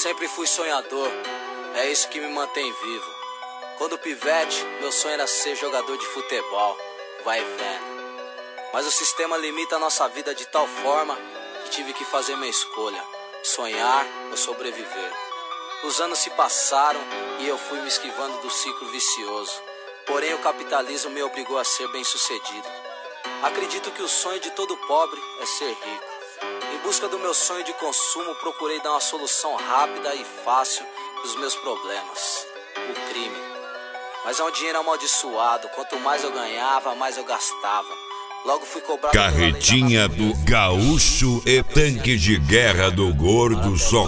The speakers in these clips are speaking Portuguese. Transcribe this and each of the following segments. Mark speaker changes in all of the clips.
Speaker 1: sempre fui sonhador, é isso que me mantém vivo. Quando pivete, meu sonho era ser jogador de futebol, vai vendo. Mas o sistema limita a nossa vida de tal forma que tive que fazer minha escolha, sonhar ou sobreviver. Os anos se passaram e eu fui me esquivando do ciclo vicioso. Porém o capitalismo me obrigou a ser bem-sucedido. Acredito que o sonho de todo pobre é ser rico. Em busca do meu sonho de consumo, procurei dar uma solução rápida e fácil dos meus problemas: o crime. Mas é um dinheiro amaldiçoado, quanto mais eu ganhava, mais eu gastava. Logo fui cobrado.
Speaker 2: Carretinha do gaúcho e tanque de guerra do Gordo Som.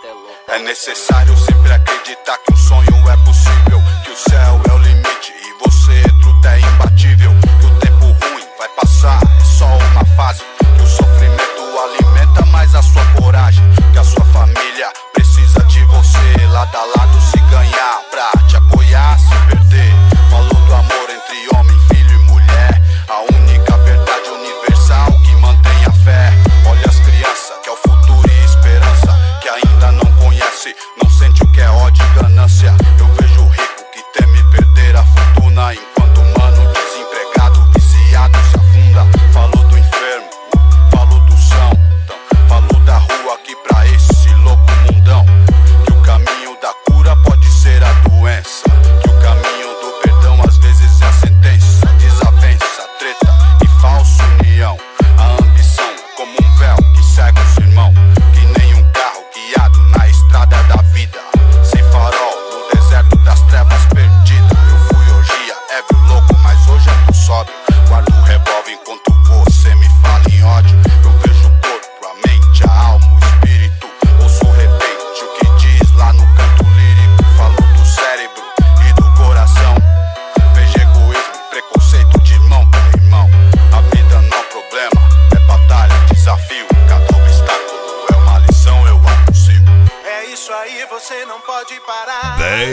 Speaker 3: É necessário sempre acreditar que o sonho é possível, que o céu é o limite e você, truta, é imbatível. Que o tempo ruim vai passar, é só uma fase. Que o sofrimento alimenta mais a sua coragem. Que a sua família precisa de você, lado a lado se ganhar, pra te apoiar, se perder. Falou do amor entre homem, filho e mulher, a única verdade universal que mantém a fé. Olha as crianças, que é o futuro e esperança, que ainda não conhece, não sente o que é ódio e ganância. Eu vejo o rico que teme perder a fortuna, enquanto o mano desempregado, viciado se afunda. Falou do enfermo, falou do são, falou da rua aqui pra esse louco mundão. Que o caminho da cura pode ser a doença, que o caminho do perdão às vezes é a sentença. Desavença, treta e falsa união. A ambição é como um véu que cega os irmãos, que nem um carro guiado na estrada da vida, sem farol no deserto das trevas perdida. Eu fui orgia, ébrio louco, mas hoje eu tô sóbrio. Guardo o revólver enquanto você me fala em ódio. Eu vejo o corpo, a mente, a alma, o espírito. Ouço o repente o que diz lá no canto lírico. Falou do cérebro e do coração. Vejo egoísmo e preconceito de irmão para irmão. A vida não é problema, é batalha, desafio. Cada obstáculo é uma lição, eu anuncio.
Speaker 4: É isso aí, você não pode parar.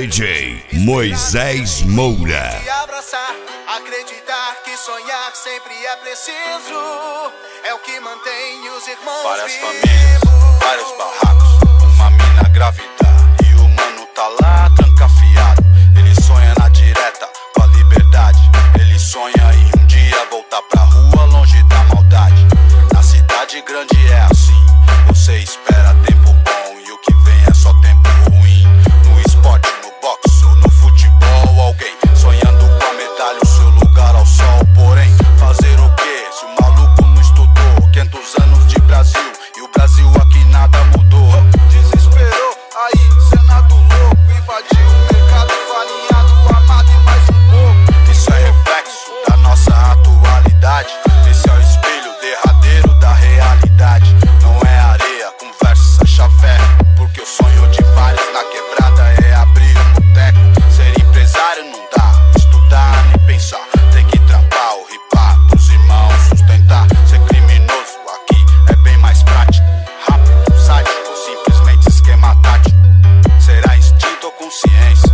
Speaker 2: DJ Moisés Moura.
Speaker 4: E abraçar, acreditar que sonhar sempre é preciso. É o que mantém os irmãos
Speaker 3: Várias
Speaker 4: vivos.
Speaker 3: famílias, vários barracos, uma mina grávida e o mano tá lá trancafiado. Ele sonha na direta com a liberdade. Ele sonha em um dia voltar pra rua longe da maldade. Na cidade grande é assim, você espera tempo bom e o que vem é só tempo ruim. No esporte, no boxe ou no futebol, alguém sonhando com a medalha, o seu lugar ao sol. Porém, fazer o que se o maluco não estudou? 500 anos de Brasil e o Brasil aqui nada mudou. Desesperou, aí Senado louco, invadiu o mercado farinhado, amado e mais um pouco. Isso é reflexo da nossa atualidade. Esse é o espelho derradeiro da realidade. Não é areia, conversa, chafé, porque o sonho de vários na quebrada é abrir um boteco. Ser empresário não dá, estudar nem pensar. Tem que trampar ou ripar pros irmãos sustentar. Ser criminoso aqui é bem mais prático, rápido, sádico ou simplesmente esquema tático. Será instinto ou consciência?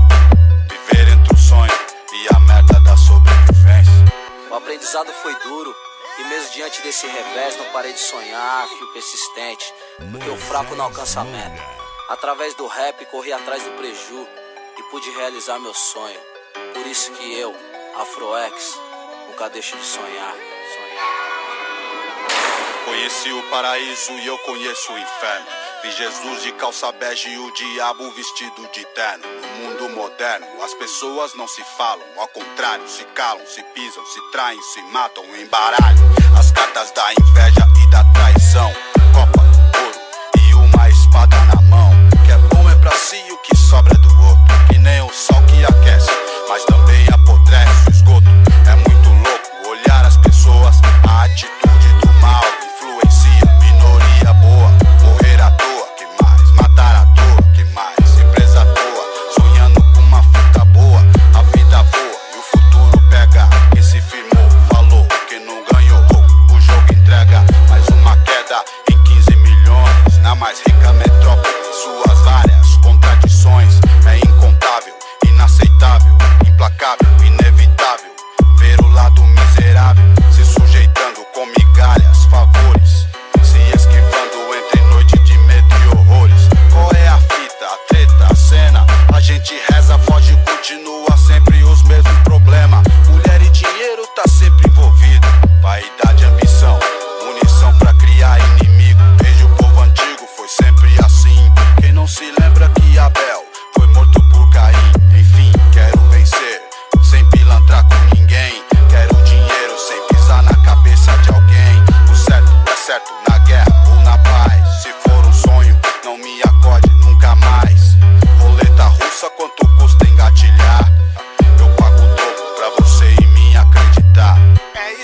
Speaker 3: Viver entre o sonho e a merda da sobrevivência.
Speaker 1: O aprendizado foi duro e mesmo diante desse revés não parei de sonhar, fio persistente, porque o fraco não alcança a meta. Através do rap corri atrás do preju e pude realizar meu sonho. Por isso que eu, Afroex, nunca deixo de sonhar.
Speaker 3: Conheci o paraíso e eu conheço o inferno. Vi Jesus de calça bege e o diabo vestido de terno. No mundo moderno, as pessoas não se falam, ao contrário, se calam, se pisam, se traem, se matam, embaralham as cartas da inveja e da traição. Copa, ouro e uma espada na mão. O que é bom é pra si e o que sobra é do outro. Que nem o sol que aquece, mas também apodrece o esgoto. É muito louco olhar as pessoas, a atitude do mal influencia, minoria boa. Morrer à toa, que mais? Matar à toa, que mais? Empresa à toa, sonhando com uma fita boa. A vida voa e o futuro pega quem se firmou, falou, quem não ganhou, o jogo entrega. Mais uma queda em 15 milhões, na mais rica metrópole. Suas várias contradições, é incontável, inaceitável, implacável, inevitável.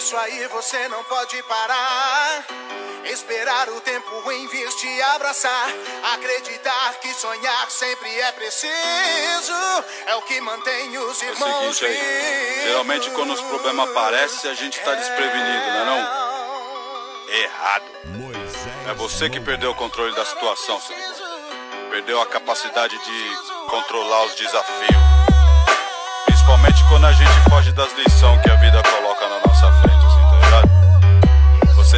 Speaker 4: Isso aí você não pode parar. Esperar o tempo ruim vir te abraçar. Acreditar que sonhar sempre é preciso. É o que mantém os irmãos vivos.
Speaker 3: Geralmente quando os problemas aparecem a gente tá desprevenido, não é não? Errado. É você que perdeu o controle da situação, Sirigu. Perdeu a capacidade de controlar os desafios. Principalmente quando a gente foge das lições que a vida coloca na nossa frente, assim, tá ligado? Você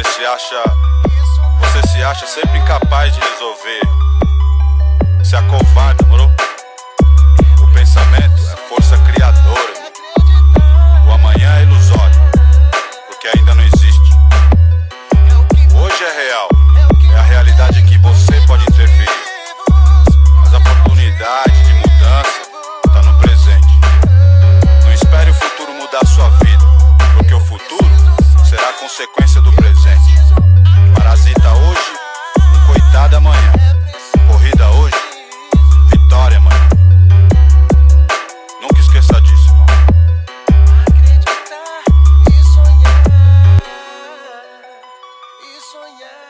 Speaker 3: se acha sempre incapaz de resolver. Se acovarda, moro? O pensamento é força criadora, irmão. O amanhã é ilusório, porque ainda não existe. Hoje é real, é a realidade que você pode interferir. Mas a oportunidade de mudança tá no presente. Não espere o futuro mudar sua vida, porque o futuro será a consequência do presente. Parasita hoje, um coitado amanhã. Corrida hoje, vitória amanhã. Nunca esqueça disso, irmão.
Speaker 4: Acreditar e sonhar, e sonhar.